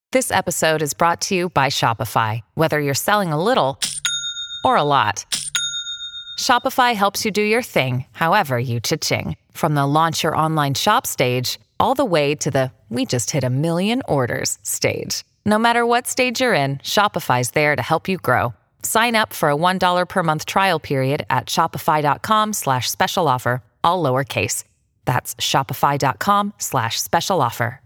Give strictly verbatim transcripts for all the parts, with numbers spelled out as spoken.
This episode is brought to you by Shopify. Whether you're selling a little or a lot, Shopify helps you do your thing, however you cha-ching. From the launch your online shop stage, all the way to the we just hit a million orders stage. No matter what stage you're in, Shopify's there to help you grow. Sign up for a one dollar per month trial period at shopify.com slash special offer, all lowercase. That's shopify.com slash special offer.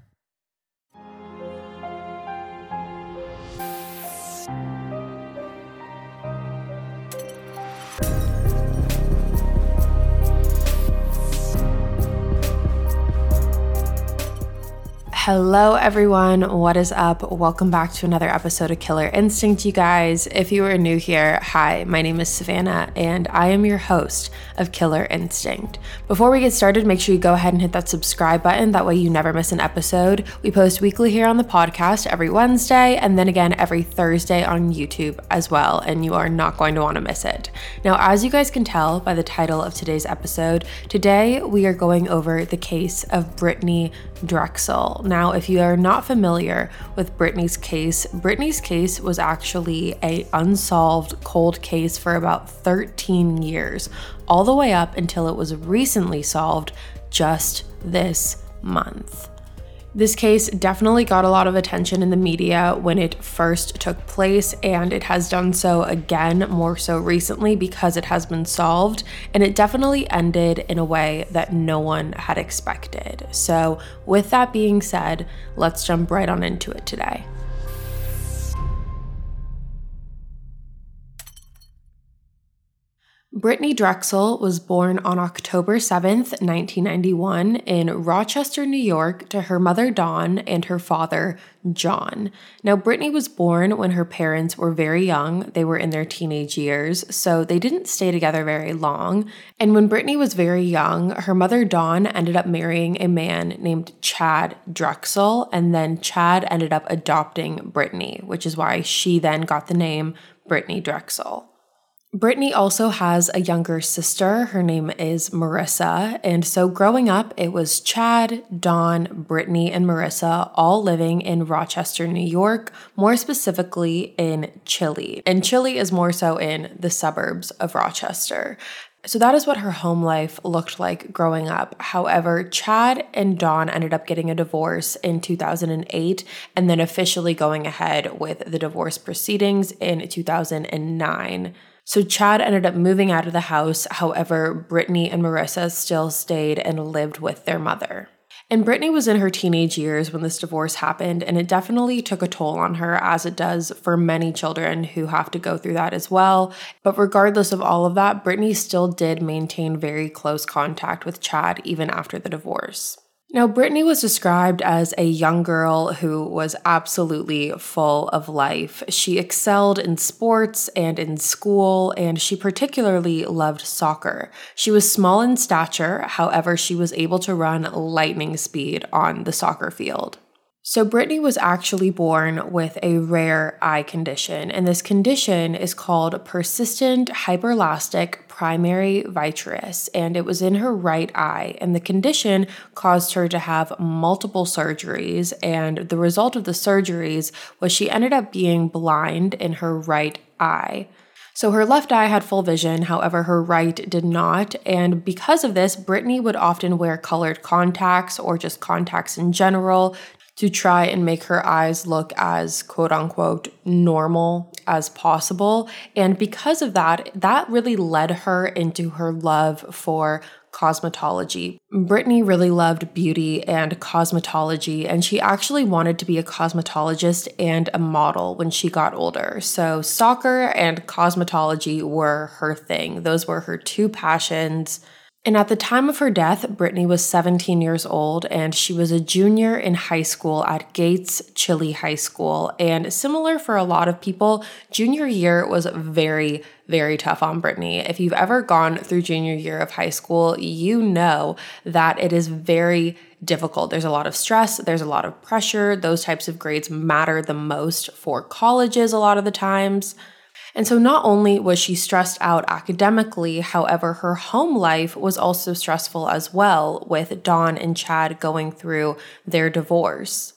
Hello everyone, what is up? Welcome back to another episode of Killer Instinct, you guys. If you are new here, hi, my name is Savannah and I am your host of Killer Instinct. Before we get started, make sure you go ahead and hit that subscribe button, that way you never miss an episode. We post weekly here on the podcast every Wednesday and then again every Thursday on YouTube as well, and you are not going to want to miss it. Now, as you guys can tell by the title of today's episode, today we are going over the case of Brittany Drexel. Now, if you are not familiar with Brittany's case, Brittany's case was actually a unsolved cold case for about thirteen years, all the way up until it was recently solved just this month. This case definitely got a lot of attention in the media when it first took place, and it has done so again more so recently because it has been solved, and it definitely ended in a way that no one had expected. So with that being said, let's jump right on into it today. Brittany Drexel was born on October seventh, nineteen ninety-one in Rochester, New York, to her mother Dawn and her father John. Now, Brittany was born when her parents were very young. They were in their teenage years, so they didn't stay together very long. And when Brittany was very young, her mother Dawn ended up marrying a man named Chad Drexel, and then Chad ended up adopting Brittany, which is why she then got the name Brittany Drexel. Brittany also has a younger sister. Her name is Marissa. And so growing up, it was Chad, Dawn, Brittany, and Marissa all living in Rochester, New York, more specifically in Chile. And Chile is more so in the suburbs of Rochester. So that is what her home life looked like growing up. However, Chad and Dawn ended up getting a divorce in two thousand eight and then officially going ahead with the divorce proceedings in two thousand nine. So Chad ended up moving out of the house. However, Brittany and Marissa still stayed and lived with their mother. And Brittany was in her teenage years when this divorce happened, and it definitely took a toll on her, as it does for many children who have to go through that as well. But regardless of all of that, Brittany still did maintain very close contact with Chad even after the divorce. Now, Brittany was described as a young girl who was absolutely full of life. She excelled in sports and in school, and she particularly loved soccer. She was small in stature, however, she was able to run lightning speed on the soccer field. So Brittany was actually born with a rare eye condition, and this condition is called persistent hyperlastic primary vitreous, and it was in her right eye, and the condition caused her to have multiple surgeries, and the result of the surgeries was she ended up being blind in her right eye. So her left eye had full vision, however, her right did not, and because of this, Brittany would often wear colored contacts or just contacts in general to try and make her eyes look as quote-unquote normal as possible. And because of that, that really led her into her love for cosmetology. Brittany really loved beauty and cosmetology, and she actually wanted to be a cosmetologist and a model when she got older. So soccer and cosmetology were her thing. Those were her two passions. And at the time of her death, Brittany was seventeen years old, and she was a junior in high school at Gates Chile High School. And similar for a lot of people, junior year was very, very tough on Brittany. If you've ever gone through junior year of high school, you know that it is very difficult. There's a lot of stress, there's a lot of pressure. Those types of grades matter the most for colleges a lot of the times. And so not only was she stressed out academically, however, her home life was also stressful as well, with Dawn and Chad going through their divorce.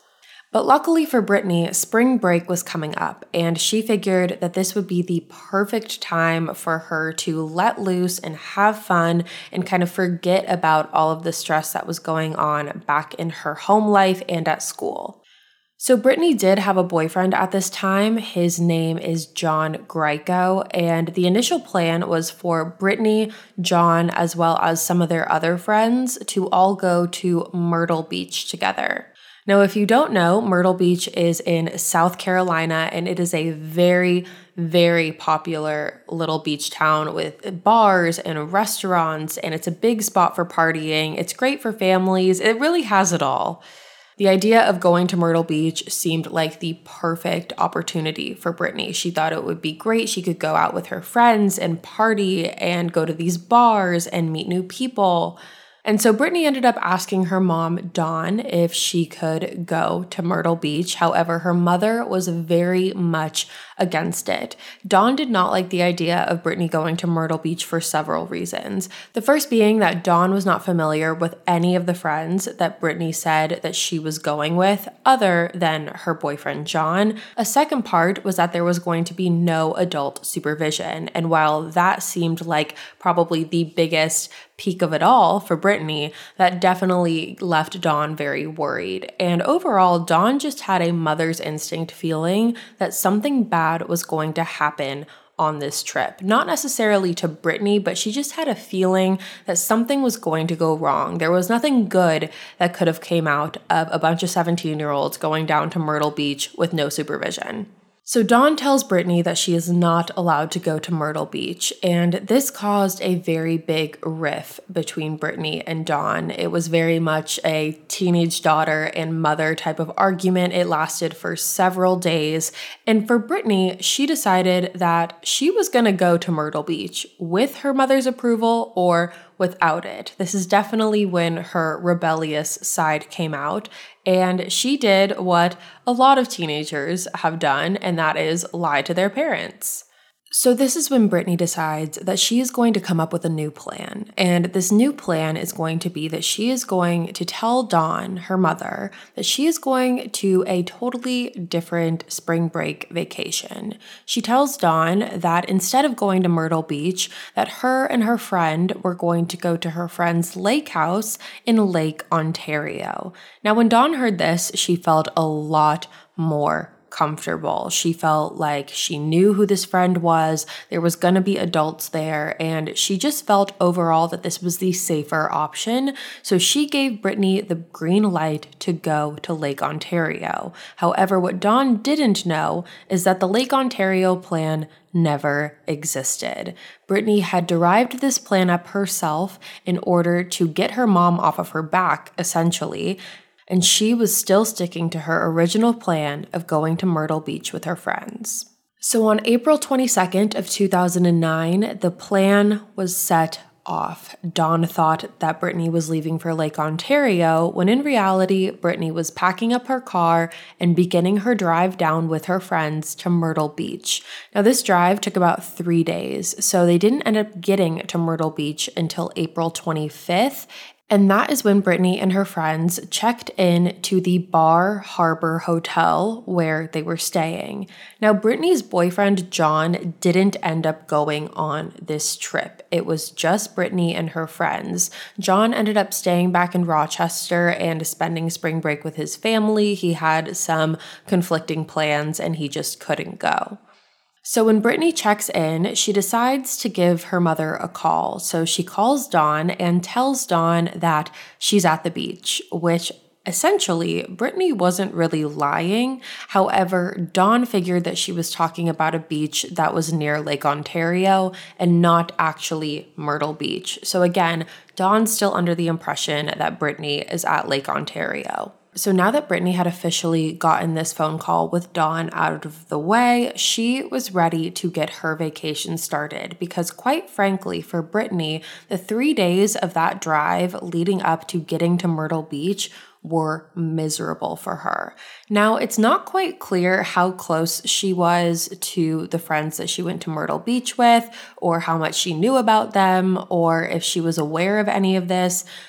But luckily for Brittany, spring break was coming up, and she figured that this would be the perfect time for her to let loose and have fun and kind of forget about all of the stress that was going on back in her home life and at school. So Brittany did have a boyfriend at this time. His name is John Greco, and the initial plan was for Brittany, John, as well as some of their other friends to all go to Myrtle Beach together. Now, if you don't know, Myrtle Beach is in South Carolina, and it is a very, very popular little beach town with bars and restaurants, and it's a big spot for partying. It's great for families. It really has it all. The idea of going to Myrtle Beach seemed like the perfect opportunity for Brittany. She thought it would be great. She could go out with her friends and party and go to these bars and meet new people. And so Brittany ended up asking her mom, Dawn, if she could go to Myrtle Beach. However, her mother was very much against it. Dawn did not like the idea of Brittany going to Myrtle Beach for several reasons. The first being that Dawn was not familiar with any of the friends that Brittany said that she was going with other than her boyfriend, John. A second part was that there was going to be no adult supervision. And while that seemed like probably the biggest peak of it all for Brittany, that definitely left Dawn very worried. And overall, Dawn just had a mother's instinct feeling that something bad was going to happen on this trip. Not necessarily to Brittany, but she just had a feeling that something was going to go wrong. There was nothing good that could have came out of a bunch of seventeen-year-olds going down to Myrtle Beach with no supervision. So Dawn tells Brittany that she is not allowed to go to Myrtle Beach, and this caused a very big rift between Brittany and Dawn. It was very much a teenage daughter and mother type of argument. It lasted for several days, and for Brittany, she decided that she was going to go to Myrtle Beach with her mother's approval or without it. This is definitely when her rebellious side came out, and she did what a lot of teenagers have done, and that is lie to their parents. So this is when Brittany decides that she is going to come up with a new plan. And this new plan is going to be that she is going to tell Dawn, her mother, that she is going to a totally different spring break vacation. She tells Dawn that instead of going to Myrtle Beach, that her and her friend were going to go to her friend's lake house in Lake Ontario. Now, when Dawn heard this, she felt a lot more comfortable. She felt like she knew who this friend was. There was going to be adults there, and she just felt overall that this was the safer option. So she gave Brittany the green light to go to Lake Ontario. However, what Dawn didn't know is that the Lake Ontario plan never existed. Brittany had derived this plan up herself in order to get her mom off of her back, essentially, and she was still sticking to her original plan of going to Myrtle Beach with her friends. So on April twenty-second of two thousand nine, the plan was set off. Dawn thought that Brittany was leaving for Lake Ontario, when in reality, Brittany was packing up her car and beginning her drive down with her friends to Myrtle Beach. Now, this drive took about three days, so they didn't end up getting to Myrtle Beach until April twenty-fifth, and that is when Brittany and her friends checked in to the Bar Harbor Hotel where they were staying. Now, Brittany's boyfriend, John, didn't end up going on this trip. It was just Brittany and her friends. John ended up staying back in Rochester and spending spring break with his family. He had some conflicting plans and he just couldn't go. So when Brittany checks in, she decides to give her mother a call. So she calls Dawn and tells Dawn that she's at the beach, which essentially Brittany wasn't really lying. However, Dawn figured that she was talking about a beach that was near Lake Ontario and not actually Myrtle Beach. So again, Dawn's still under the impression that Brittany is at Lake Ontario. So now that Brittany had officially gotten this phone call with Dawn out of the way, she was ready to get her vacation started because, quite frankly, for Brittany, the three days of that drive leading up to getting to Myrtle Beach were miserable for her. Now, it's not quite clear how close she was to the friends that she went to Myrtle Beach with, or how much she knew about them, or if she was aware of any of this.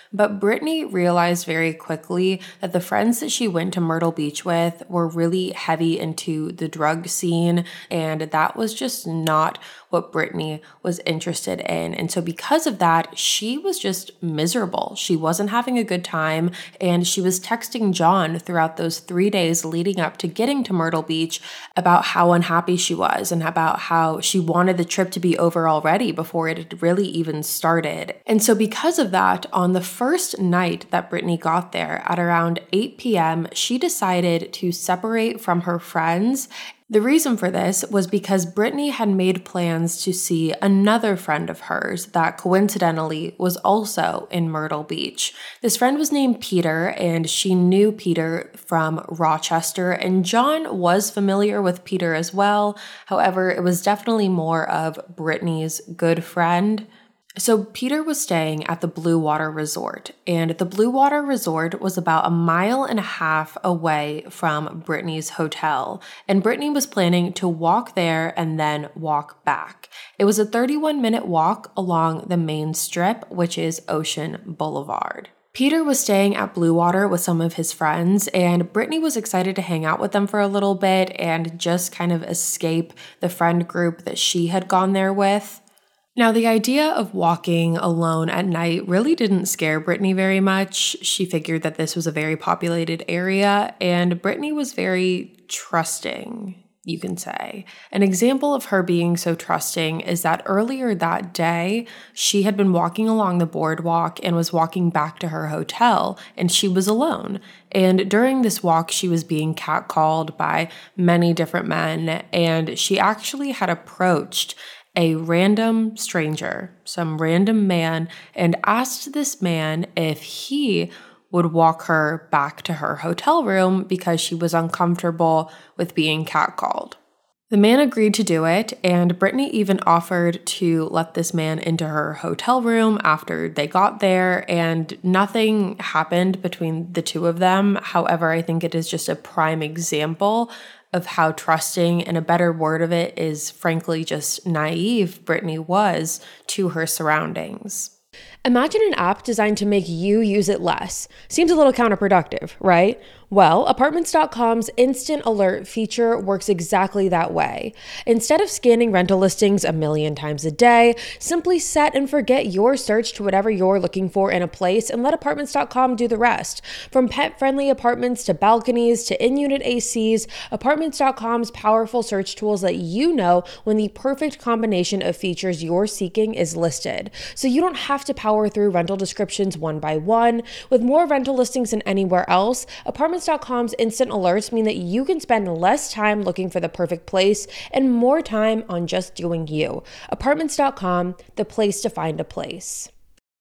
But Brittany realized very quickly that the friends that she went to Myrtle Beach with were really heavy into the drug scene, and that was just not what Brittany was interested in. And so because of that, she was just miserable. She wasn't having a good time, and she was texting John throughout those three days leading up to getting to Myrtle Beach about how unhappy she was and about how she wanted the trip to be over already before it had really even started. And so because of that, on the first night that Brittany got there at around eight p.m., she decided to separate from her friends. The reason for this was because Brittany had made plans to see another friend of hers that coincidentally was also in Myrtle Beach. This friend was named Peter, and she knew Peter from Rochester, and John was familiar with Peter as well. However, it was definitely more of Brittany's good friend. So Peter was staying at the Blue Water Resort, and the Blue Water Resort was about a mile and a half away from Brittany's hotel, and Brittany was planning to walk there and then walk back. It was a thirty-one minute walk along the main strip, which is Ocean Boulevard. Peter was staying at Blue Water with some of his friends, and Brittany was excited to hang out with them for a little bit and just kind of escape the friend group that she had gone there with. Now, the idea of walking alone at night really didn't scare Brittany very much. She figured that this was a very populated area, and Brittany was very trusting, you can say. An example of her being so trusting is that earlier that day, she had been walking along the boardwalk and was walking back to her hotel, and she was alone. And during this walk, she was being catcalled by many different men, and she actually had approached a random stranger, some random man, and asked this man if he would walk her back to her hotel room because she was uncomfortable with being catcalled. The man agreed to do it, and Brittany even offered to let this man into her hotel room after they got there, and nothing happened between the two of them. However, I think it is just a prime example of how trusting, and a better word of it is frankly just naive Brittany was to her surroundings. Imagine an app designed to make you use it less. Seems a little counterproductive, right? Well, Apartments dot com's Instant Alert feature works exactly that way. Instead of scanning rental listings a million times a day, simply set and forget your search to whatever you're looking for in a place and let Apartments dot com do the rest. From pet-friendly apartments to balconies to in-unit A Cs, Apartments dot com's powerful search tools let you know when the perfect combination of features you're seeking is listed. So you don't have to power through rental descriptions one by one. With more rental listings than anywhere else, Apartments dot com's instant alerts mean that you can spend less time looking for the perfect place and more time on just doing you. Apartments dot com, the place to find a place.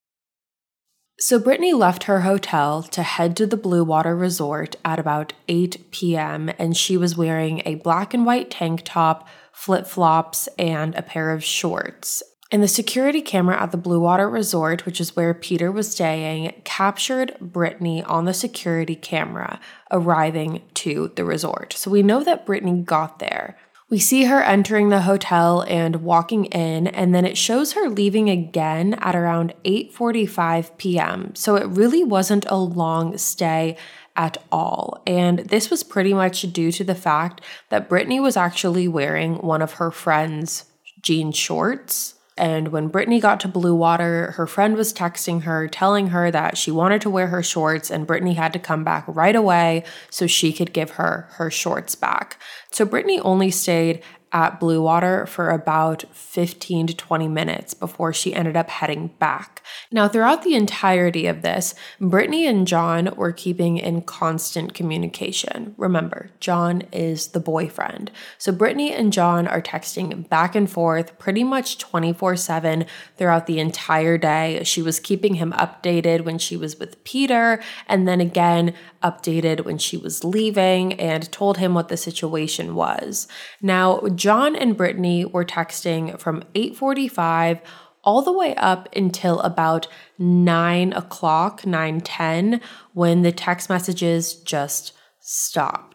So Brittany left her hotel to head to the Blue Water Resort at about eight p.m., and she was wearing a black and white tank top, flip-flops, and a pair of shorts. And the security camera at the Blue Water Resort, which is where Peter was staying, captured Brittany on the security camera arriving to the resort. So we know that Brittany got there. We see her entering the hotel and walking in, and then it shows her leaving again at around eight forty-five p.m. So it really wasn't a long stay at all. And this was pretty much due to the fact that Brittany was actually wearing one of her friend's jean shorts. And when Brittany got to Blue Water, her friend was texting her, telling her that she wanted to wear her shorts, and Brittany had to come back right away so she could give her her shorts back. So Brittany only stayed at Blue Water for about fifteen to twenty minutes before she ended up heading back. Now, throughout the entirety of this, Brittany and John were keeping in constant communication. Remember, John is the boyfriend. So Brittany and John are texting back and forth pretty much twenty-four seven throughout the entire day. She was keeping him updated when she was with Peter, and then again updated when she was leaving, and told him what the situation was. Now, John and Brittany were texting from eight forty-five all the way up until about nine o'clock, nine ten, when the text messages just stopped.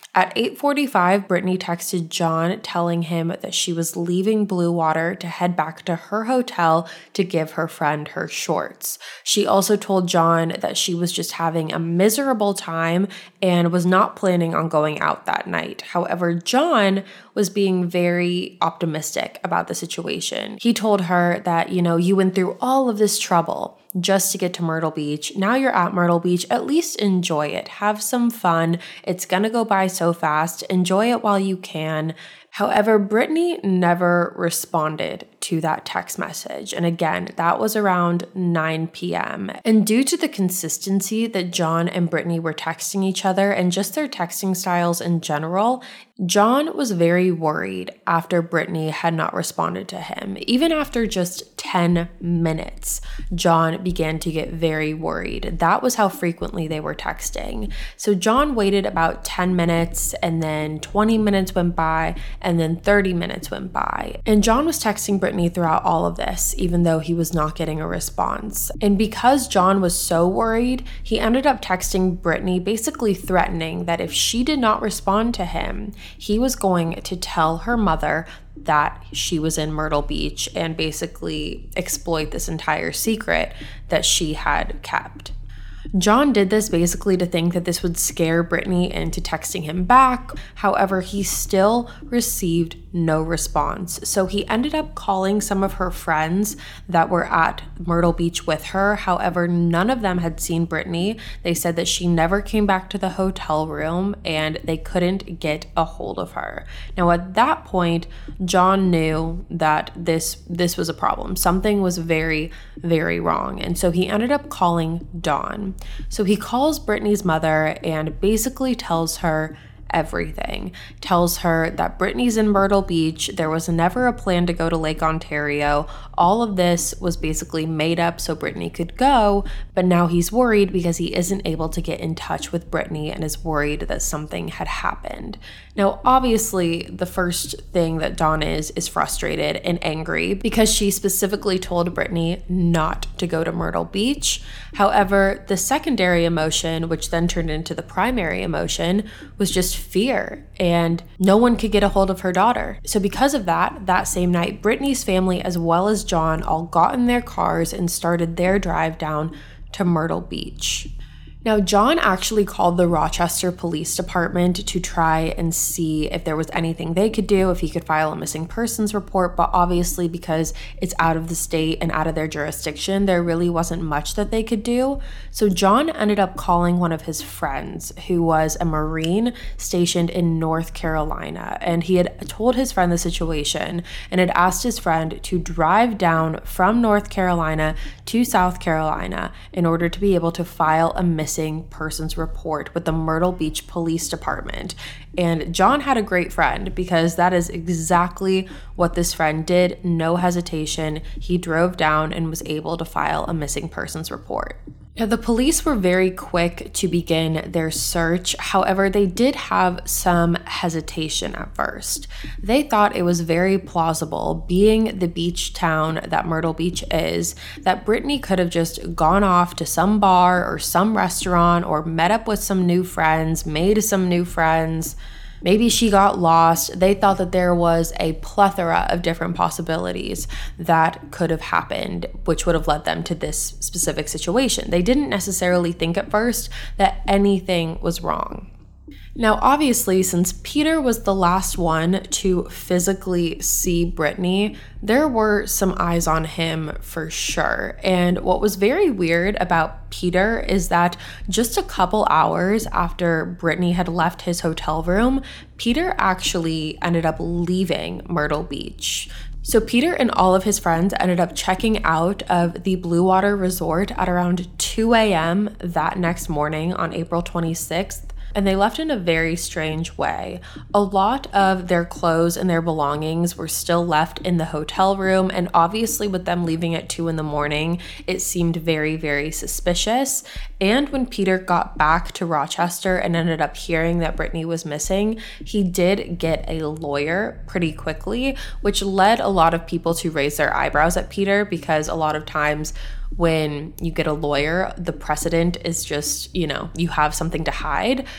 At eight forty-five, Brittany texted John telling him that she was leaving Blue Water to head back to her hotel to give her friend her shorts. She also told John that she was just having a miserable time and was not planning on going out that night. However, John was being very optimistic about the situation. He told her that, you know, you went through all of this trouble just to get to Myrtle Beach. Now you're at Myrtle Beach, at least enjoy it. Have some fun. It's gonna go by so fast. Enjoy it while you can. However, Brittany never responded to that text message. And again, that was around nine p.m. And due to the consistency that John and Brittany were texting each other and just their texting styles in general, John was very worried after Brittany had not responded to him. Even after just ten minutes, John began to get very worried. That was how frequently they were texting. So John waited about ten minutes, and then twenty minutes went by, and then thirty minutes went by. And John was texting Brittany throughout all of this, even though he was not getting a response. And because John was so worried, he ended up texting Brittany, basically threatening that if she did not respond to him, he was going to tell her mother that she was in Myrtle Beach and basically exploit this entire secret that she had kept. John did this basically to think that this would scare Brittany into texting him back. However, he still received no response. So he ended up calling some of her friends that were at Myrtle Beach with her. However, none of them had seen Brittany. They said that she never came back to the hotel room and they couldn't get a hold of her. Now, at that point, John knew that this this was a problem. Something was very, very wrong. And so he ended up calling Dawn. So he calls Brittany's mother and basically tells her everything. Tells her that Brittany's in Myrtle Beach. There was never a plan to go to Lake Ontario. All of this was basically made up so Brittany could go, but now he's worried because he isn't able to get in touch with Brittany and is worried that something had happened. Now, obviously, the first thing that Dawn is, is frustrated and angry because she specifically told Brittany not to go to Myrtle Beach. However, the secondary emotion, which then turned into the primary emotion, was just fear, and no one could get a hold of her daughter. So because of that, that same night, Brittany's family as well as John all got in their cars and started their drive down to Myrtle Beach. Now, John actually called the Rochester Police Department to try and see if there was anything they could do, if he could file a missing persons report, but obviously because it's out of the state and out of their jurisdiction, there really wasn't much that they could do. So John ended up calling one of his friends who was a Marine stationed in North Carolina, and he had told his friend the situation and had asked his friend to drive down from North Carolina to South Carolina in order to be able to file a missing missing persons report with the Myrtle Beach Police Department. And John had a great friend because that is exactly what this friend did. No hesitation. He drove down and was able to file a missing persons report. Now, the police were very quick to begin their search. However, they did have some hesitation at first. They thought it was very plausible, being the beach town that Myrtle Beach is, that Brittany could have just gone off to some bar or some restaurant or met up with some new friends, made some new friends. Maybe she got lost. They thought that there was a plethora of different possibilities that could have happened, which would have led them to this specific situation. They didn't necessarily think at first that anything was wrong. Now, obviously, since Peter was the last one to physically see Brittany, there were some eyes on him for sure. And what was very weird about Peter is that just a couple hours after Brittany had left his hotel room, Peter actually ended up leaving Myrtle Beach. So Peter and all of his friends ended up checking out of the Blue Water Resort at around two a.m. that next morning on April twenty-sixth. And they left in a very strange way. A lot of their clothes and their belongings were still left in the hotel room, and obviously with them leaving at two in the morning, it seemed very, very suspicious. And when Peter got back to Rochester and ended up hearing that Brittany was missing, he did get a lawyer pretty quickly, which led a lot of people to raise their eyebrows at Peter, because a lot of times when you get a lawyer, the precedent is just, you know, you have something to hide.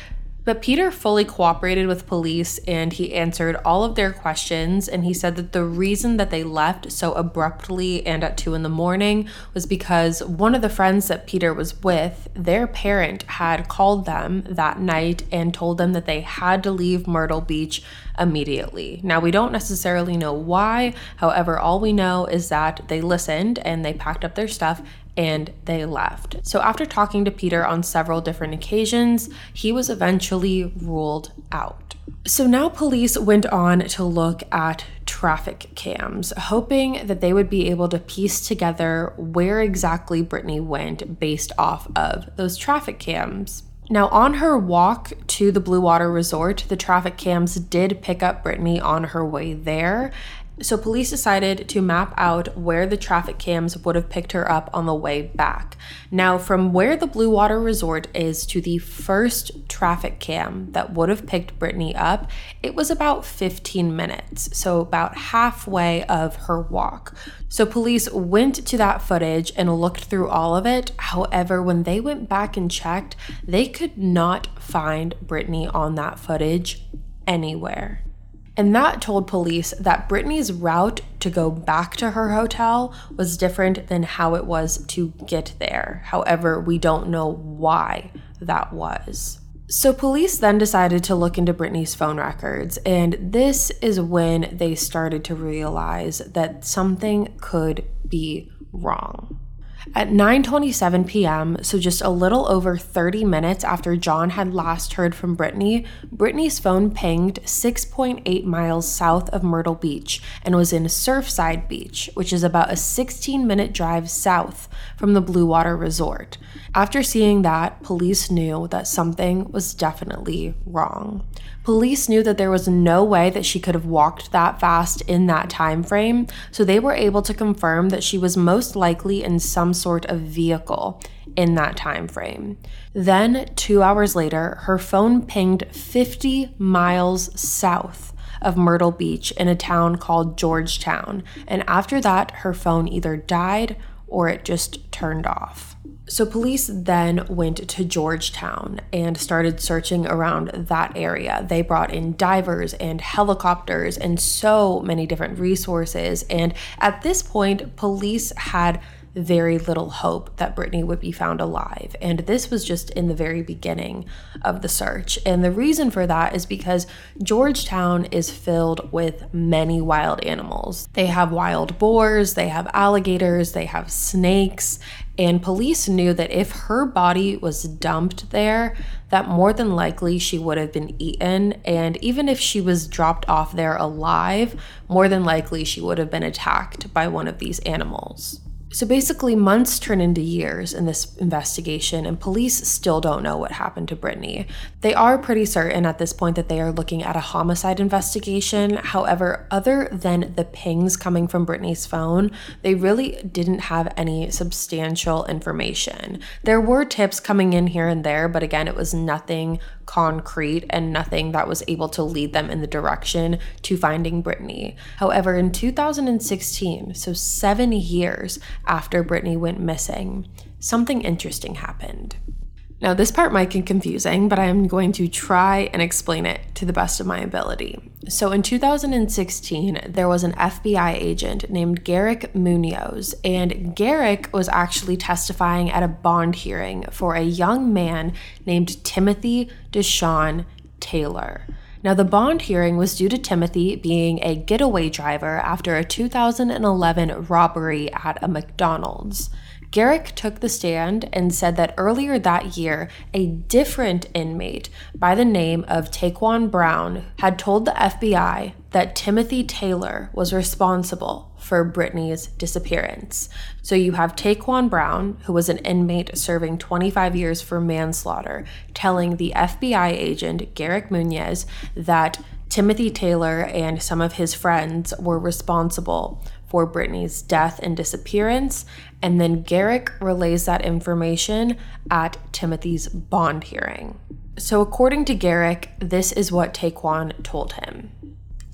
But Peter fully cooperated with police and he answered all of their questions, and he said that the reason that they left so abruptly and at two in the morning was because one of the friends that Peter was with, their parent had called them that night and told them that they had to leave Myrtle Beach immediately. Now, we don't necessarily know why. However, all we know is that they listened and they packed up their stuff and they left. So after talking to Peter on several different occasions, he was eventually ruled out. So now police went on to look at traffic cams, hoping that they would be able to piece together where exactly Brittany went based off of those traffic cams. Now, on her walk to the Blue Water Resort, the traffic cams did pick up Brittany on her way there. So police decided to map out where the traffic cams would have picked her up on the way back. Now, from where the Blue Water Resort is to the first traffic cam that would have picked Brittany up, it was about fifteen minutes, so about halfway of her walk. So police went to that footage and looked through all of it. However, when they went back and checked, they could not find Brittany on that footage anywhere. And that told police that Brittany's route to go back to her hotel was different than how it was to get there. However, we don't know why that was. So police then decided to look into Brittany's phone records, and this is when they started to realize that something could be wrong. At nine twenty-seven p.m., so just a little over thirty minutes after John had last heard from Brittany, Brittany's phone pinged six point eight miles south of Myrtle Beach and was in Surfside Beach, which is about a sixteen minute drive south from the Blue Water Resort. After seeing that, police knew that something was definitely wrong. Police knew that there was no way that she could have walked that fast in that time frame, so they were able to confirm that she was most likely in some sort of vehicle in that time frame. Then, two hours later, her phone pinged fifty miles south of Myrtle Beach in a town called Georgetown, and after that, her phone either died or it just turned off. So police then went to Georgetown and started searching around that area. They brought in divers and helicopters and so many different resources. And at this point, police had very little hope that Brittany would be found alive. And this was just in the very beginning of the search. And the reason for that is because Georgetown is filled with many wild animals. They have wild boars, they have alligators, they have snakes. And police knew that if her body was dumped there, that more than likely she would have been eaten. And even if she was dropped off there alive, more than likely she would have been attacked by one of these animals. So basically, months turn into years in this investigation, and police still don't know what happened to Brittany. They are pretty certain at this point that they are looking at a homicide investigation. However, other than the pings coming from Brittany's phone, they really didn't have any substantial information. There were tips coming in here and there, but again, it was nothing concrete and nothing that was able to lead them in the direction to finding Brittany. However, in two thousand sixteen, so seven years after Brittany went missing, something interesting happened. Now, this part might get confusing, but I am going to try and explain it to the best of my ability. So in two thousand sixteen, there was an F B I agent named Garrick Munoz, and Garrick was actually testifying at a bond hearing for a young man named Timothy Deshawn Taylor. Now, the bond hearing was due to Timothy being a getaway driver after a two thousand eleven robbery at a McDonald's. Garrick took the stand and said that earlier that year, a different inmate by the name of Taquan Brown had told the F B I that Timothy Taylor was responsible for Brittany's disappearance. So you have Taquan Brown, who was an inmate serving twenty-five years for manslaughter, telling the F B I agent Garrick Munoz that Timothy Taylor and some of his friends were responsible for Brittany's death and disappearance, and then Garrick relays that information at Timothy's bond hearing. So according to Garrick, this is what Taquan told him.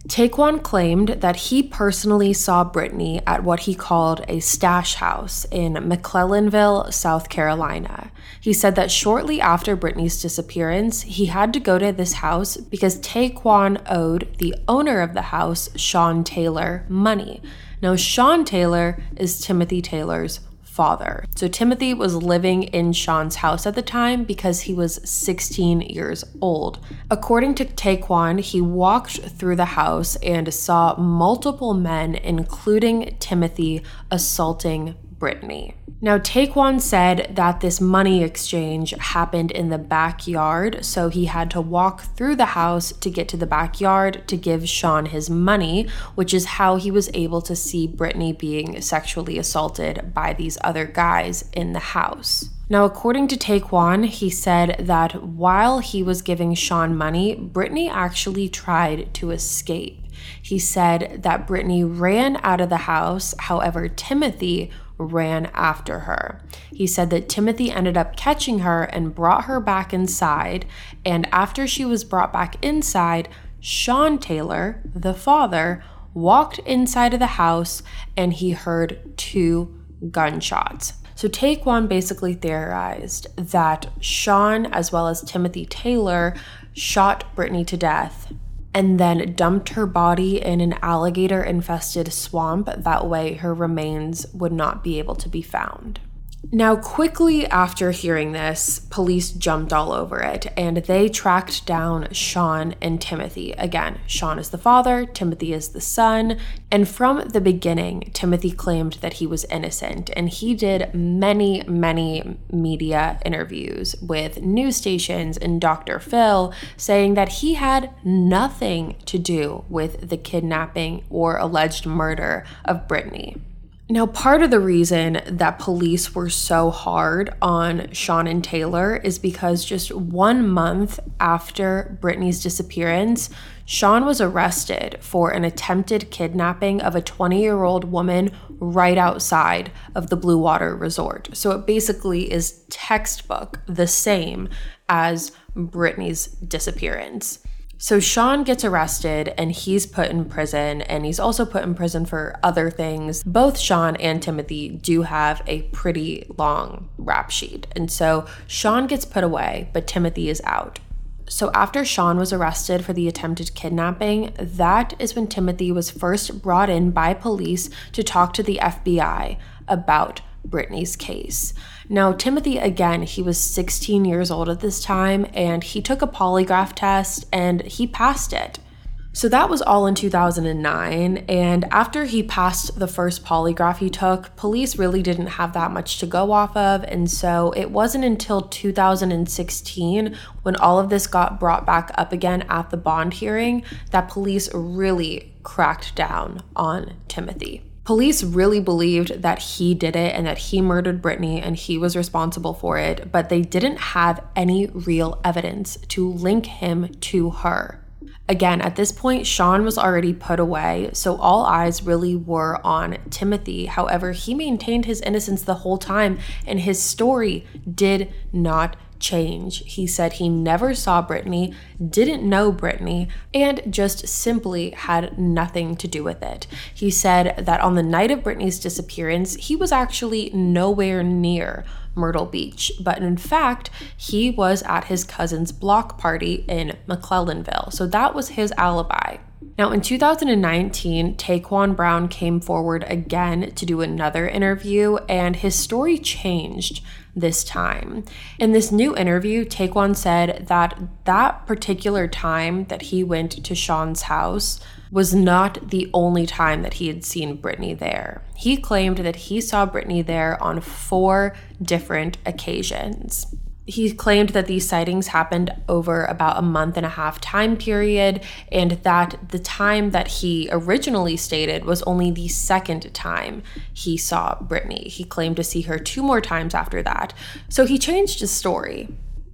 Taekwon claimed that he personally saw Brittany at what he called a stash house in McClellanville, South Carolina. He said that shortly after Brittany's disappearance, he had to go to this house because Taekwon owed the owner of the house, Sean Taylor, money. Now, Sean Taylor is Timothy Taylor's father. So Timothy was living in Sean's house at the time because he was sixteen years old. According to Taekwon, he walked through the house and saw multiple men, including Timothy, assaulting Brittany. Now, Taekwon said that this money exchange happened in the backyard, so he had to walk through the house to get to the backyard to give Sean his money, which is how he was able to see Brittany being sexually assaulted by these other guys in the house. Now, according to Taekwon, he said that while he was giving Sean money, Brittany actually tried to escape. He said that Brittany ran out of the house, however, Timothy ran after her. He said that Timothy ended up catching her and brought her back inside, and after she was brought back inside, Sean Taylor, the father, walked inside of the house and he heard two gunshots. So Taekwon basically theorized that Sean as well as Timothy Taylor shot Brittany to death and then dumped her body in an alligator-infested swamp. That way her remains would not be able to be found. Now, quickly after hearing this, police jumped all over it and they tracked down Sean and Timothy. Again, Sean is the father, Timothy is the son, and from the beginning, Timothy claimed that he was innocent, and he did many, many media interviews with news stations and Doctor Phil saying that he had nothing to do with the kidnapping or alleged murder of Brittany. Now, part of the reason that police were so hard on Sean and Taylor is because just one month after Brittany's disappearance, Sean was arrested for an attempted kidnapping of a twenty-year-old woman right outside of the Blue Water Resort. So it basically is textbook the same as Brittany's disappearance. So Sean gets arrested and he's put in prison, and he's also put in prison for other things. Both Sean and Timothy do have a pretty long rap sheet. And so Sean gets put away, but Timothy is out. So after Sean was arrested for the attempted kidnapping, that is when Timothy was first brought in by police to talk to the F B I about Brittany's case. Now, Timothy, again, he was sixteen years old at this time, and he took a polygraph test and he passed it. So that was all in two thousand nine, and after he passed the first polygraph he took, police really didn't have that much to go off of, and so it wasn't until two thousand sixteen, when all of this got brought back up again at the bond hearing, that police really cracked down on Timothy. Police really believed that he did it and that he murdered Brittany and he was responsible for it, but they didn't have any real evidence to link him to her. Again, at this point, Sean was already put away, so all eyes really were on Timothy. However, he maintained his innocence the whole time, and his story did not change. He said he never saw Brittany, didn't know Brittany, and just simply had nothing to do with it. He said that on the night of Brittany's disappearance, he was actually nowhere near Myrtle Beach, but in fact, he was at his cousin's block party in McClellanville. So that was his alibi. Now, in two thousand nineteen, Taekwon Brown came forward again to do another interview, and his story changed this time. In this new interview, Taekwon said that that particular time that he went to Sean's house was not the only time that he had seen Brittany there. He claimed that he saw Brittany there on four different occasions. He claimed that these sightings happened over about a month and a half time period, and that the time that he originally stated was only the second time he saw Brittany. He claimed to see her two more times after that. So he changed his story.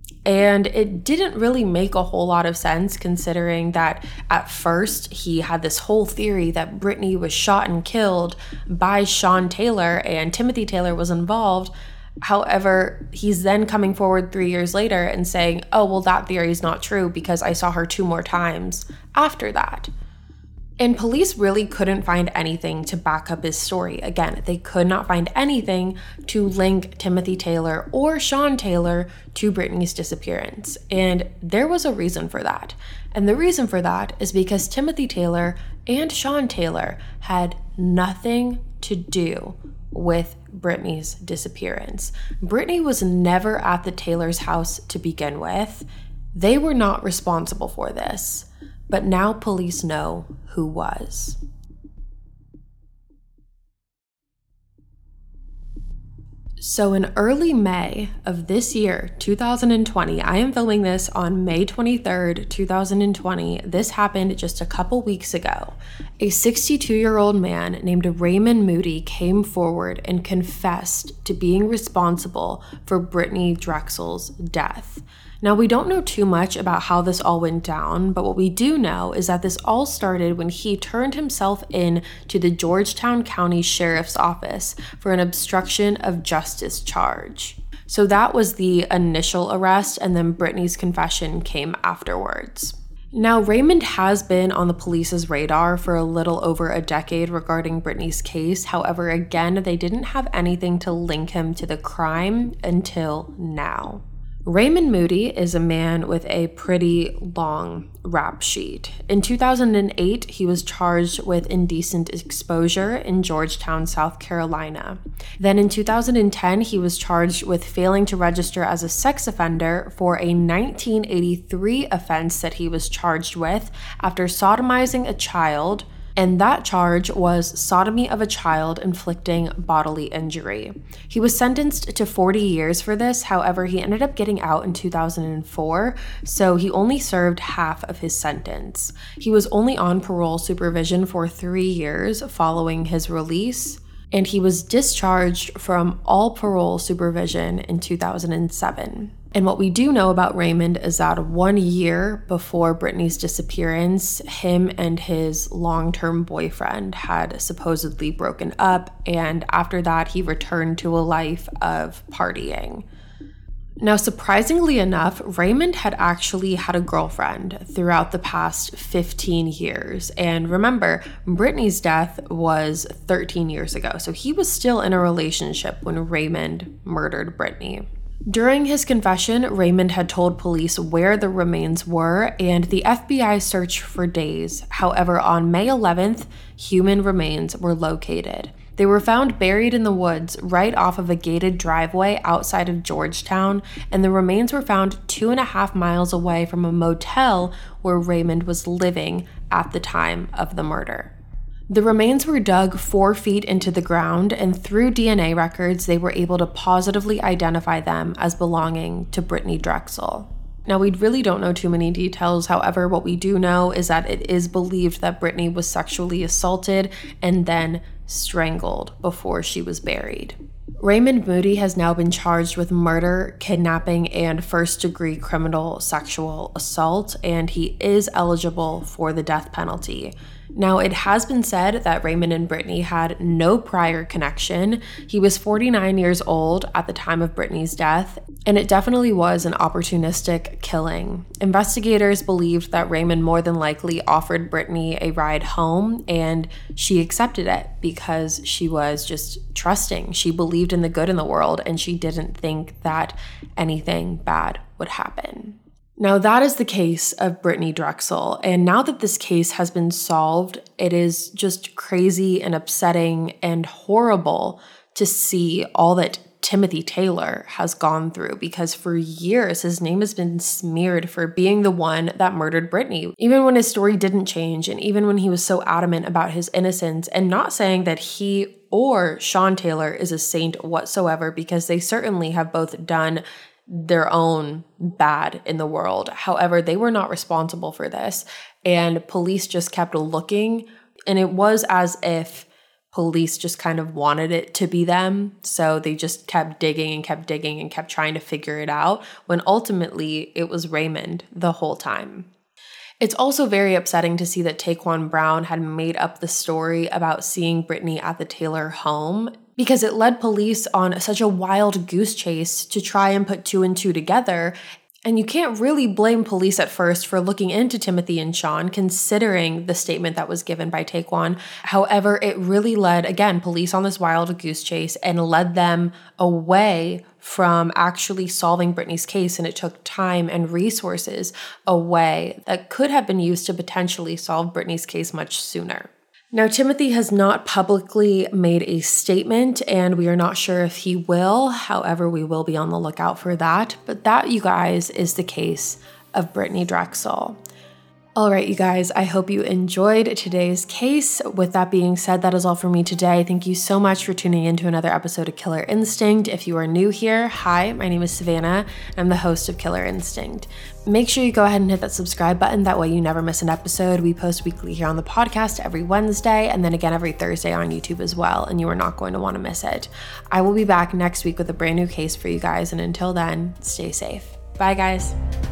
And it didn't really make a whole lot of sense, considering that at first he had this whole theory that Brittany was shot and killed by Sean Taylor and Timothy Taylor was involved. However, he's then coming forward three years later and saying, oh, well, that theory is not true because I saw her two more times after that. And police really couldn't find anything to back up his story. Again, they could not find anything to link Timothy Taylor or Sean Taylor to Brittany's disappearance. And there was a reason for that. And the reason for that is because Timothy Taylor and Sean Taylor had nothing to do with Brittany's disappearance. Brittany was never at the Taylor's house to begin with. They were not responsible for this. But now police know who was. So in early May of this year, two thousand twenty, I am filming this on May twenty-third, two thousand twenty. This happened just a couple weeks ago. A sixty-two-year-old man named Raymond Moody came forward and confessed to being responsible for Brittany Drexel's death. Now, we don't know too much about how this all went down, but what we do know is that this all started when he turned himself in to the Georgetown County Sheriff's Office for an obstruction of justice charge. So that was the initial arrest, and then Brittany's confession came afterwards. Now, Raymond has been on the police's radar for a little over a decade regarding Brittany's case. However, again, they didn't have anything to link him to the crime until now. Raymond Moody is a man with a pretty long rap sheet. In two thousand eight, he was charged with indecent exposure in Georgetown, South Carolina. Then in two thousand ten, he was charged with failing to register as a sex offender for a nineteen eighty-three offense that he was charged with after sodomizing a child. And that charge was sodomy of a child inflicting bodily injury. He was sentenced to forty years for this. However, he ended up getting out in two thousand four, so he only served half of his sentence. He was only on parole supervision for three years following his release, and he was discharged from all parole supervision in two thousand seven. And what we do know about Raymond is that one year before Brittany's disappearance, him and his long-term boyfriend had supposedly broken up, and after that, he returned to a life of partying. Now, surprisingly enough, Raymond had actually had a girlfriend throughout the past fifteen years. And remember, Brittany's death was thirteen years ago, so he was still in a relationship when Raymond murdered Brittany. During his confession, Raymond had told police where the remains were, and the F B I searched for days. However, on May eleventh, human remains were located. They were found buried in the woods right off of a gated driveway outside of Georgetown, and the remains were found two and a half miles away from a motel where Raymond was living at the time of the murder. The remains were dug four feet into the ground, and through D N A records, they were able to positively identify them as belonging to Brittany Drexel. Now, we really don't know too many details. However, what we do know is that it is believed that Brittany was sexually assaulted and then strangled before she was buried. Raymond Moody has now been charged with murder, kidnapping, and first-degree criminal sexual assault, and he is eligible for the death penalty. Now, it has been said that Raymond and Brittany had no prior connection. He was forty-nine years old at the time of Brittany's death, and it definitely was an opportunistic killing. Investigators believed that Raymond more than likely offered Brittany a ride home, and she accepted it because she was just trusting. She believed in the good in the world, and she didn't think that anything bad would happen. Now, that is the case of Brittany Drexel, and now that this case has been solved, it is just crazy and upsetting and horrible to see all that Timothy Taylor has gone through, because for years his name has been smeared for being the one that murdered Brittany, even when his story didn't change, and even when he was so adamant about his innocence, and not saying that he or Sean Taylor is a saint whatsoever, because they certainly have both done their own bad in the world. However, they were not responsible for this, and police just kept looking, and it was as if police just kind of wanted it to be them, so they just kept digging and kept digging and kept trying to figure it out, when ultimately it was Raymond the whole time. It's also very upsetting to see that Taquan Brown had made up the story about seeing Brittany at the Taylor home, because it led police on such a wild goose chase to try and put two and two together. And you can't really blame police at first for looking into Timothy and Sean, considering the statement that was given by Taekwon. However, it really led, again, police on this wild goose chase and led them away from actually solving Britney's case. And it took time and resources away that could have been used to potentially solve Britney's case much sooner. Now, Timothy has not publicly made a statement, and we are not sure if he will. However, we will be on the lookout for that. But that, you guys, is the case of Brittany Drexel. All right, you guys, I hope you enjoyed today's case. With that being said, that is all for me today. Thank you so much for tuning in to another episode of Killer Instinct. If you are new here, hi, my name is Savannah, and I'm the host of Killer Instinct. Make sure you go ahead and hit that subscribe button. That way you never miss an episode. We post weekly here on the podcast every Wednesday, and then again every Thursday on YouTube as well, and you are not going to want to miss it. I will be back next week with a brand new case for you guys, and until then, stay safe. Bye, guys.